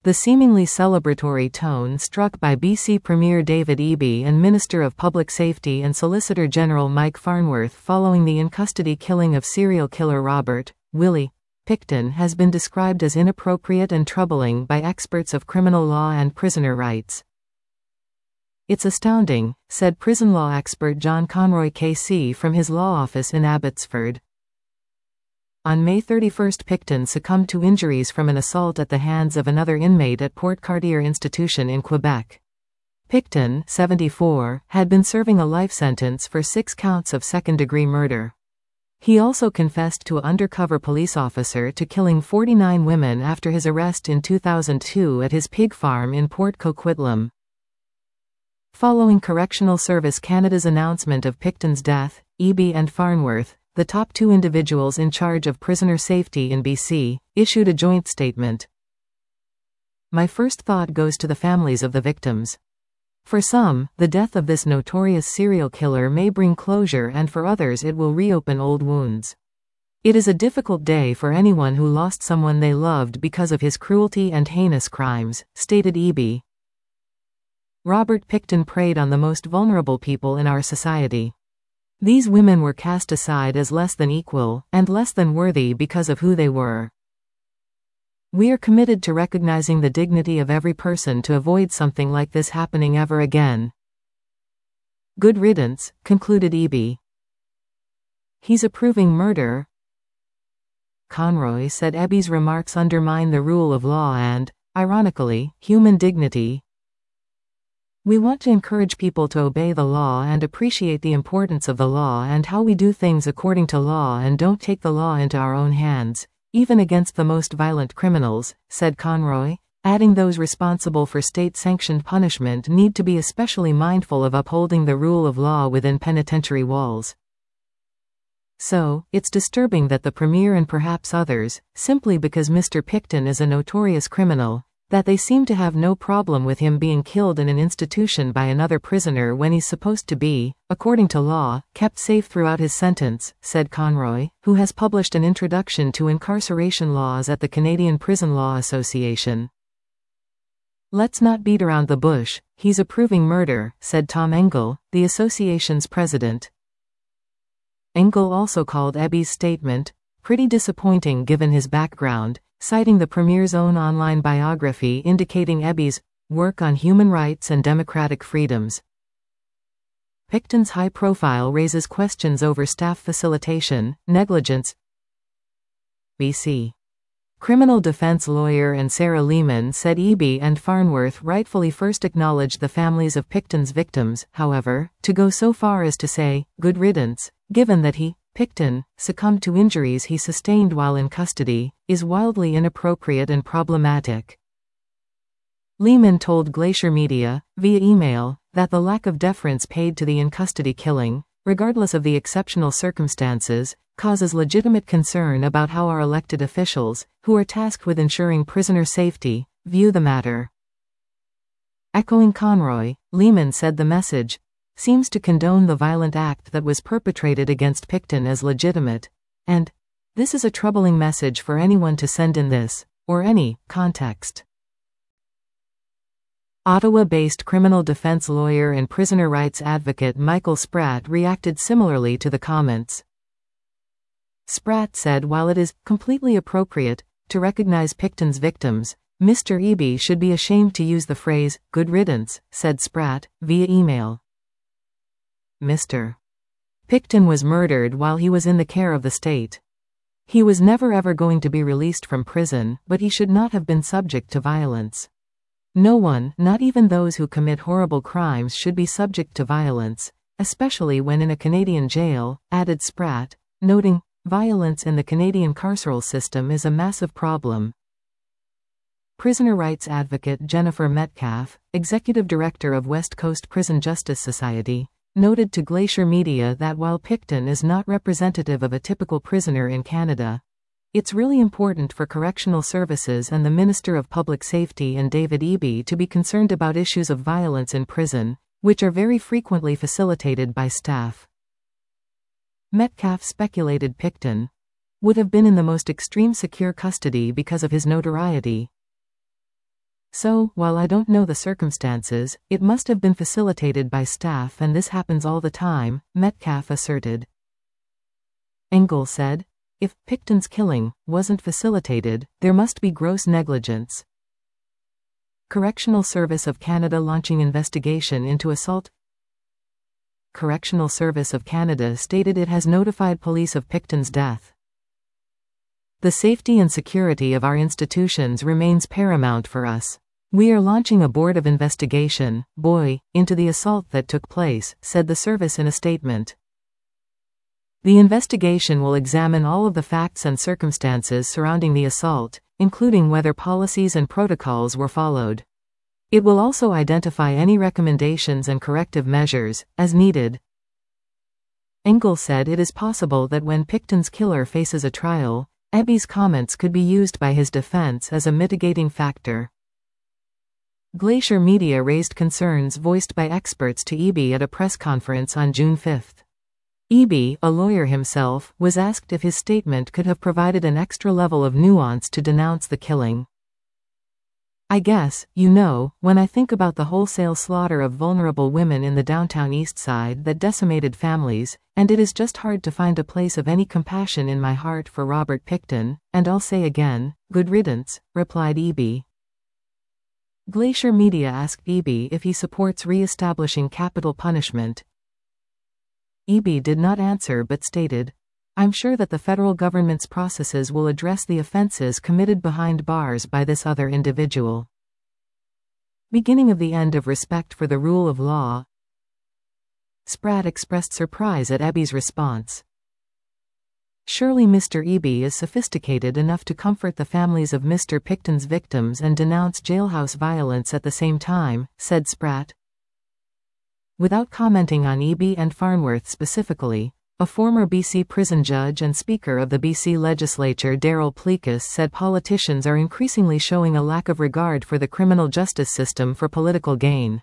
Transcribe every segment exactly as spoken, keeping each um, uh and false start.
The seemingly celebratory tone struck by B C Premier David Eby and Minister of Public Safety and Solicitor General Mike Farnworth following the in-custody killing of serial killer Robert Willie Pickton has been described as inappropriate and troubling by experts of criminal law and prisoner rights. "It's astounding," said prison law expert John Conroy K C from his law office in Abbotsford. On May thirty-first, Pickton succumbed to injuries from an assault at the hands of another inmate at Port Cartier Institution in Quebec. Pickton, seventy-four, had been serving a life sentence for six counts of second-degree murder. He also confessed to an undercover police officer to killing forty-nine women after his arrest in two thousand two at his pig farm in Port Coquitlam. Following Correctional Service Canada's announcement of Pickton's death, Eby and Farnworth, the top two individuals in charge of prisoner safety in B C, issued a joint statement. "My first thought goes to the families of the victims. For some, the death of this notorious serial killer may bring closure, and for others it will reopen old wounds. It is a difficult day for anyone who lost someone they loved because of his cruelty and heinous crimes," stated Eby. Robert Pickton preyed on the most vulnerable people in our society. These women were cast aside as less than equal, and less than worthy because of who they were. We are committed to recognizing the dignity of every person to avoid something like this happening ever again. Good riddance, concluded Eby. He's approving murder. Conroy said Eby's remarks undermine the rule of law and, ironically, human dignity. We want to encourage people to obey the law and appreciate the importance of the law and how we do things according to law and don't take the law into our own hands, even against the most violent criminals, said Conroy, adding those responsible for state-sanctioned punishment need to be especially mindful of upholding the rule of law within penitentiary walls. So, it's disturbing that the Premier and perhaps others, simply because Mister Pickton is a notorious criminal, that they seem to have no problem with him being killed in an institution by another prisoner when he's supposed to be, according to law, kept safe throughout his sentence, said Conroy, who has published an introduction to incarceration laws at the Canadian Prison Law Association. Let's not beat around the bush, he's approving murder, said Tom Engel, the association's president. Engel also called Eby's statement pretty disappointing given his background, citing the Premier's own online biography indicating Eby's work on human rights and democratic freedoms. Pickton's high profile raises questions over staff facilitation, negligence. B C criminal defense lawyer and Sarah Lehman said Eby and Farnworth rightfully first acknowledged the families of Pickton's victims. However, to go so far as to say, good riddance, given that he, Pickton, succumbed to injuries he sustained while in custody, is wildly inappropriate and problematic. Lehman told Glacier Media, via email, that the lack of deference paid to the in-custody killing, regardless of the exceptional circumstances, causes legitimate concern about how our elected officials, who are tasked with ensuring prisoner safety, view the matter. Echoing Conroy, Lehman said the message seems to condone the violent act that was perpetrated against Pickton as legitimate, and this is a troubling message for anyone to send in this, or any, context. Ottawa-based criminal defense lawyer and prisoner rights advocate Michael Spratt reacted similarly to the comments. Spratt said while it is completely appropriate to recognize Pickton's victims, Mister Eby should be ashamed to use the phrase, good riddance, said Spratt, via email. Mister Pickton was murdered while he was in the care of the state. He was never ever going to be released from prison, but he should not have been subject to violence. No one, not even those who commit horrible crimes, should be subject to violence, especially when in a Canadian jail, added Spratt, noting, violence in the Canadian carceral system is a massive problem. Prisoner rights advocate Jennifer Metcalf, executive director of West Coast Prison Justice Society, noted to Glacier Media that while Pickton is not representative of a typical prisoner in Canada, it's really important for correctional services and the Minister of Public Safety and David Eby to be concerned about issues of violence in prison, which are very frequently facilitated by staff. Metcalf speculated Pickton would have been in the most extreme secure custody because of his notoriety. So, while I don't know the circumstances, it must have been facilitated by staff and this happens all the time, Metcalf asserted. Engel said, if Pickton's killing wasn't facilitated, there must be gross negligence. Correctional Service of Canada launching investigation into assault. Correctional Service of Canada stated it has notified police of Pickton's death. The safety and security of our institutions remains paramount for us. We are launching a board of investigation, boy, into the assault that took place, said the service in a statement. The investigation will examine all of the facts and circumstances surrounding the assault, including whether policies and protocols were followed. It will also identify any recommendations and corrective measures, as needed. Engel said it is possible that when Pickton's killer faces a trial, Ebby's comments could be used by his defense as a mitigating factor. Glacier Media raised concerns voiced by experts to Eby at a press conference on June fifth. Eby, a lawyer himself, was asked if his statement could have provided an extra level of nuance to denounce the killing. I guess, you know, when I think about the wholesale slaughter of vulnerable women in the downtown East Side that decimated families, and it is just hard to find a place of any compassion in my heart for Robert Pickton, and I'll say again, good riddance, replied Eby. Glacier Media asked Eby if he supports re-establishing capital punishment. Eby did not answer but stated, I'm sure that the federal government's processes will address the offenses committed behind bars by this other individual. Beginning of the end of respect for the rule of law. Spratt expressed surprise at Ebby's response. Surely Mister Eby is sophisticated enough to comfort the families of Mister Pickton's victims and denounce jailhouse violence at the same time, said Spratt. Without commenting on Eby and Farnworth specifically, a former B C prison judge and Speaker of the B C Legislature Darryl Plecas said politicians are increasingly showing a lack of regard for the criminal justice system for political gain.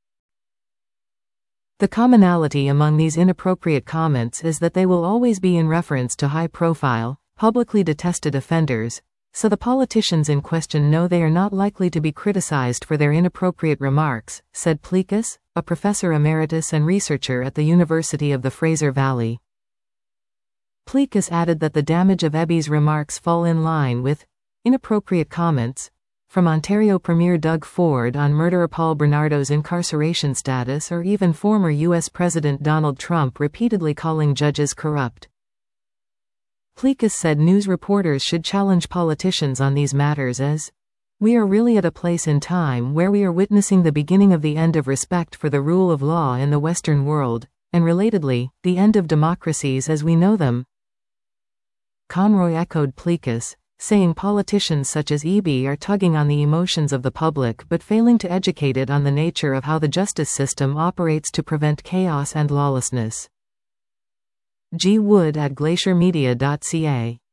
The commonality among these inappropriate comments is that they will always be in reference to high-profile, publicly detested offenders, so the politicians in question know they are not likely to be criticized for their inappropriate remarks, said Plecas, a professor emeritus and researcher at the University of the Fraser Valley. Plecas added that the damage of Ebby's remarks fall in line with inappropriate comments from Ontario Premier Doug Ford on murderer Paul Bernardo's incarceration status or even former U S President Donald Trump repeatedly calling judges corrupt. Plecas said news reporters should challenge politicians on these matters as, we are really at a place in time where we are witnessing the beginning of the end of respect for the rule of law in the Western world, and relatedly, the end of democracies as we know them. Conroy echoed Plecas, saying politicians such as Eby are tugging on the emotions of the public but failing to educate it on the nature of how the justice system operates to prevent chaos and lawlessness. G. Wood at glacier media dot c a